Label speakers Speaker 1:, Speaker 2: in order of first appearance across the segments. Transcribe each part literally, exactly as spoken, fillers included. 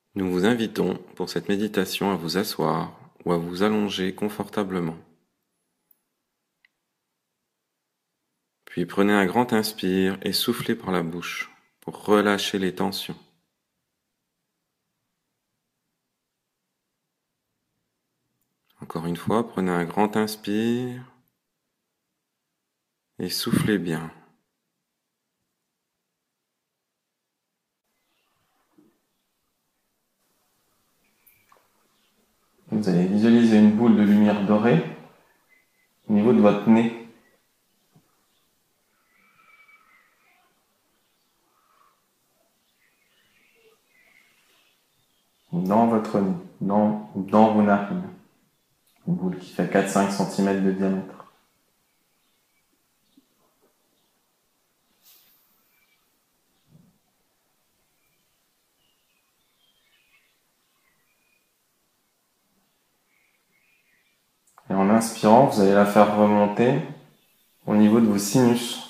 Speaker 1: Nous vous invitons pour cette méditation à vous asseoir ou à vous allonger confortablement. Puis prenez un grand inspire et soufflez par la bouche pour relâcher les tensions. Encore une fois, prenez un grand inspire et soufflez bien. Vous allez visualiser une boule de lumière dorée au niveau de votre nez. Dans votre nez, dans, dans vos narines. Une boule qui fait quatre à cinq centimètres de diamètre. Et en inspirant, vous allez la faire remonter au niveau de vos sinus.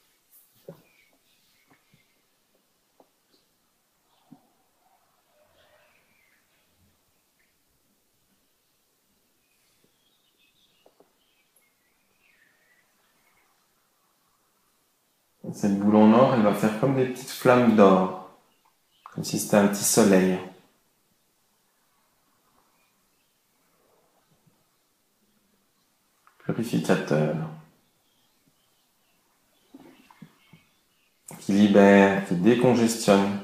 Speaker 1: Cette boule en or, elle va faire comme des petites flammes d'or, comme si c'était un petit soleil. Purificateur, qui libère, qui décongestionne.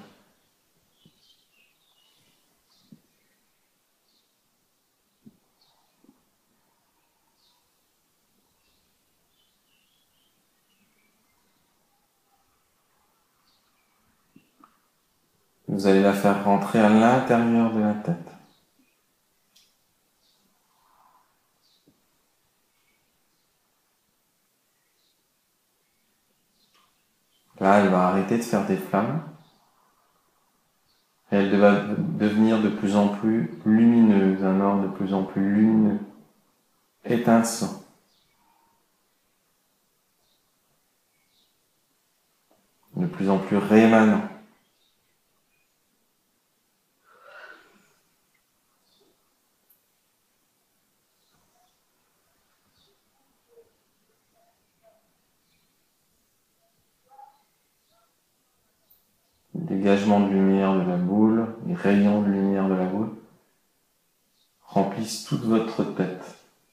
Speaker 1: Vous allez la faire rentrer à l'intérieur de la tête. Là, elle va arrêter de faire des flammes. Et elle va devenir de plus en plus lumineuse, un or de plus en plus lumineux, étincelant. De plus en plus rémanent. Le dégagement de lumière de la boule, les rayons de lumière de la boule remplissent toute votre tête.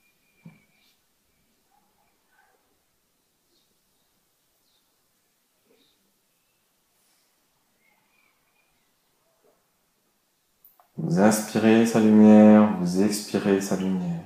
Speaker 1: Vous inspirez sa lumière, vous expirez sa lumière.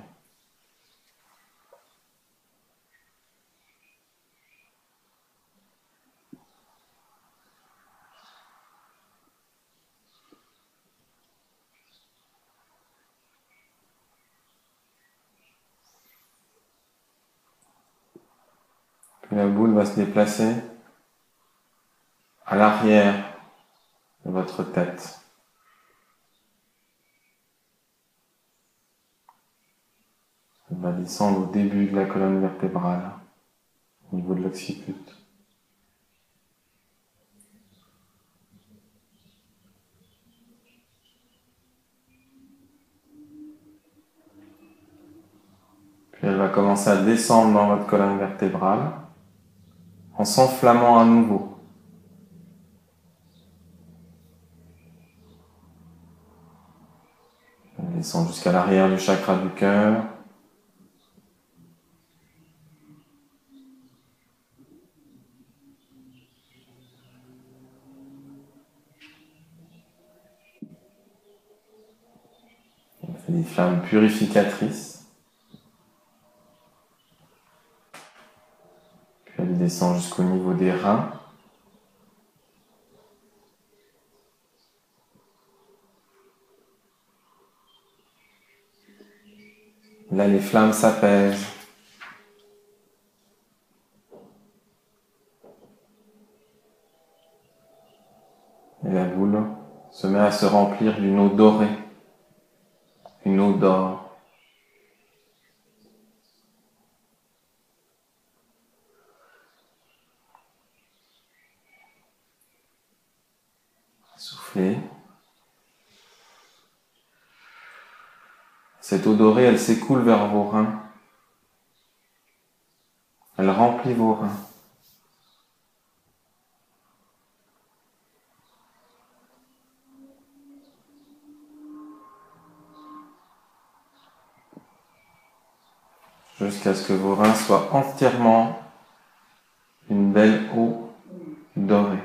Speaker 1: Puis la boule va se déplacer à l'arrière de votre tête. Elle va descendre au début de la colonne vertébrale, au niveau de l'occiput. Puis elle va commencer à descendre dans votre colonne vertébrale en s'enflammant à nouveau. Elle descend jusqu'à l'arrière du chakra du cœur. Elle fait des flammes purificatrices. Puis elle descend jusqu'au niveau des reins. Là, les flammes s'apaisent. Et la boule se met à se remplir d'une eau dorée, une eau d'or. Soufflez. Cette eau dorée, elle s'écoule vers vos reins. Elle remplit vos reins. Jusqu'à ce que vos reins soient entièrement une belle eau dorée.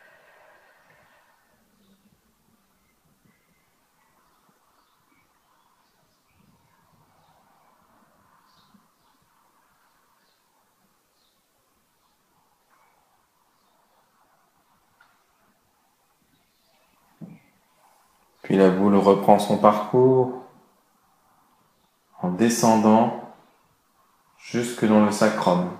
Speaker 1: Puis la boule reprend son parcours en descendant jusque dans le sacrum.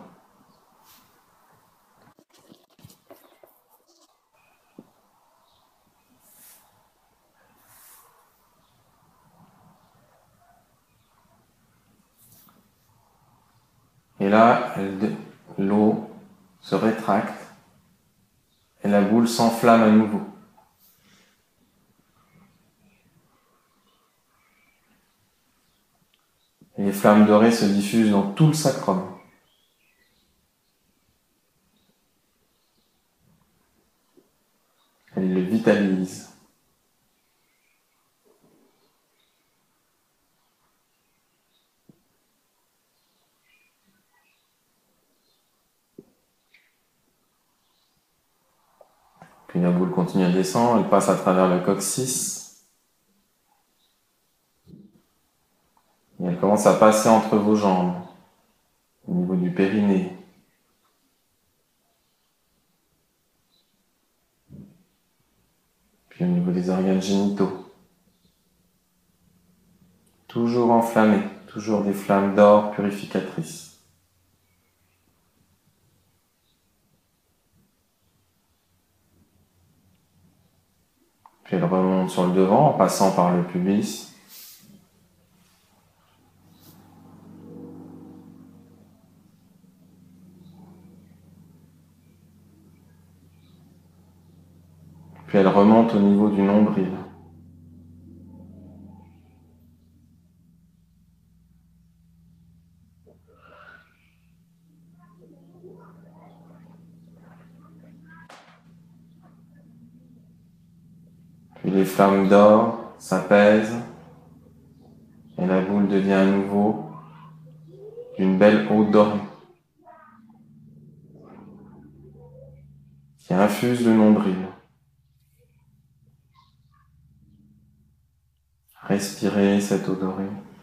Speaker 1: Et là, l'eau se rétracte et la boule s'enflamme à nouveau. Et les flammes dorées se diffusent dans tout le sacrum. Elles le vitalisent. Puis la boule continue à descendre, elle passe à travers le coccyx. Et elle commence à passer entre vos jambes, au niveau du périnée. Puis au niveau des organes génitaux. Toujours enflammés, toujours des flammes d'or purificatrices. Puis elle remonte sur le devant en passant par le pubis. Puis elle remonte au niveau du nombril. Puis les flammes d'or s'apaisent et la boule devient à nouveau une belle eau dorée qui infuse le nombril. Respirez cette eau dorée.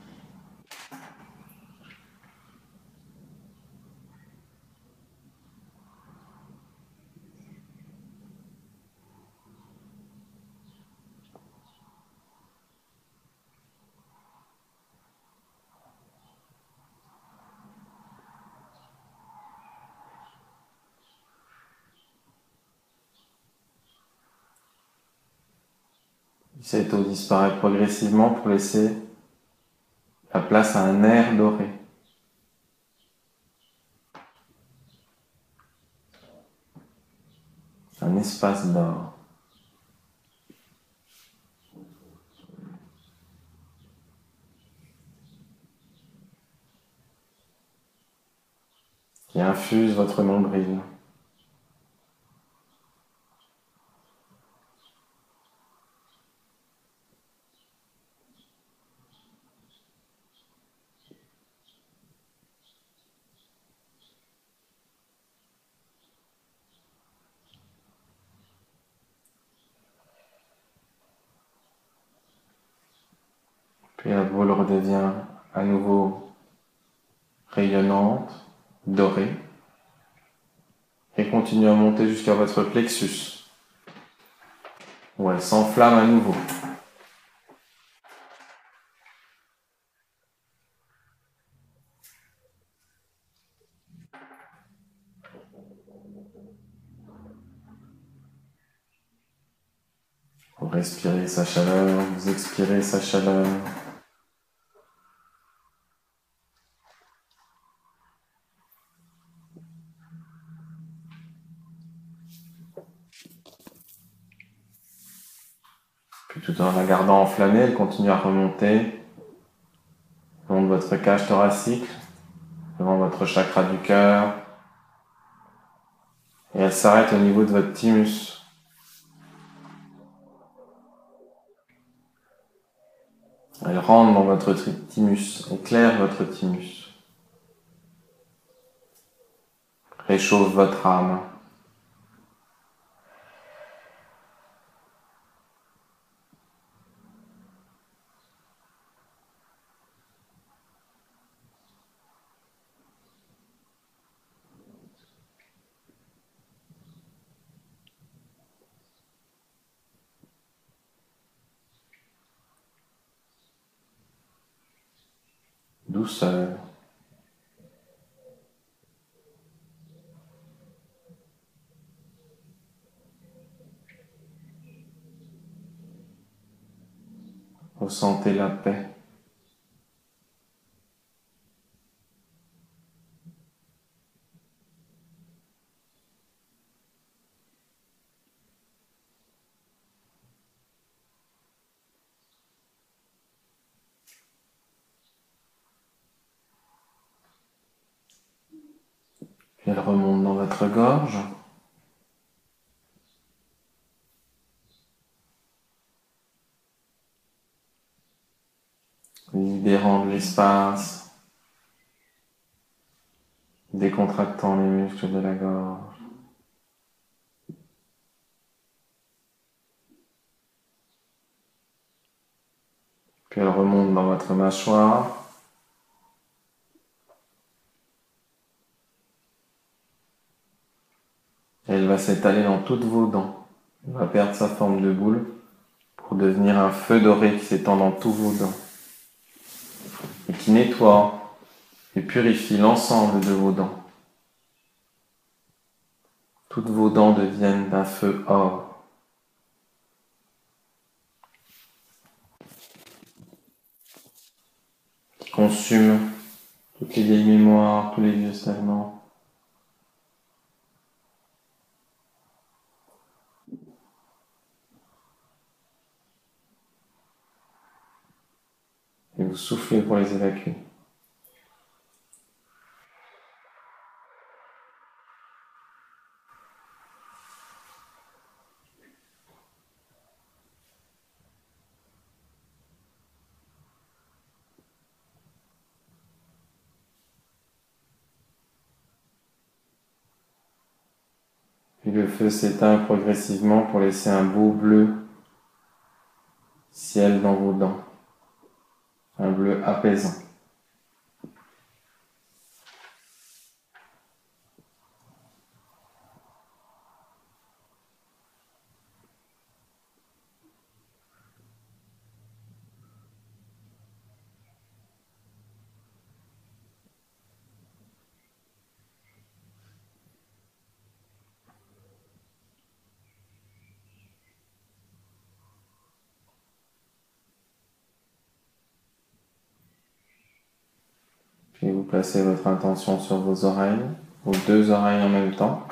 Speaker 1: Cette eau disparaît progressivement pour laisser la place à un air doré. Un espace d'or. Qui infuse votre nombril. Puis la boule redevient à nouveau rayonnante, dorée, et continue à monter jusqu'à votre plexus, où elle s'enflamme à nouveau. Vous respirez sa chaleur, vous expirez sa chaleur. Puis tout en la gardant enflammée, elle continue à remonter long de votre cage thoracique, devant votre chakra du cœur. Et elle s'arrête au niveau de votre thymus. Elle rentre dans votre thymus, éclaire votre thymus. Réchauffe votre âme. Douceur. Ressentez la paix. Puis elle remonte dans votre gorge. Libérant de l'espace, décontractant les muscles de la gorge. Puis elle remonte dans votre mâchoire. Et elle va s'étaler dans toutes vos dents. Elle va perdre sa forme de boule pour devenir un feu doré qui s'étend dans tous vos dents. Et qui nettoie et purifie l'ensemble de vos dents. Toutes vos dents deviennent d'un feu or. Qui consume toutes les vieilles mémoires, tous les vieux stagnants. Et vous soufflez pour les évacuer. Puis le feu s'éteint progressivement pour laisser un beau bleu ciel dans vos dents. Un bleu apaisant. Puis vous placez votre intention sur vos oreilles, vos deux oreilles en même temps.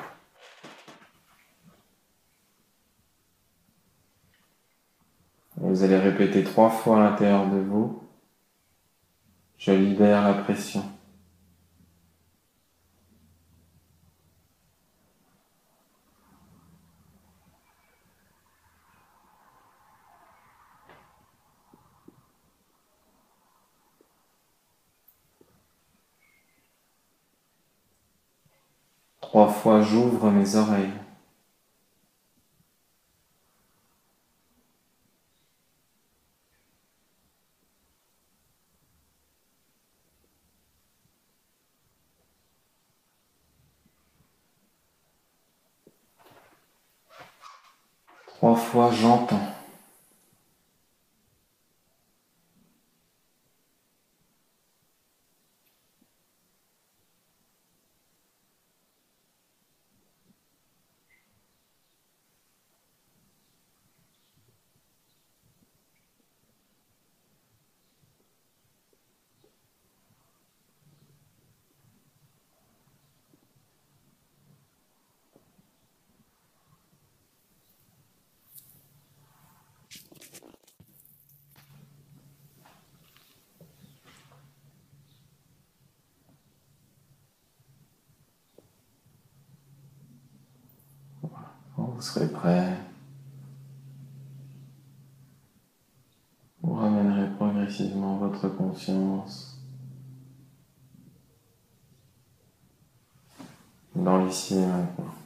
Speaker 1: Vous allez répéter trois fois à l'intérieur de vous. Je libère la pression. Trois fois, j'ouvre mes oreilles. Trois fois, j'entends. vous serez prêt, vous ramènerez progressivement votre conscience dans l'ici et maintenant.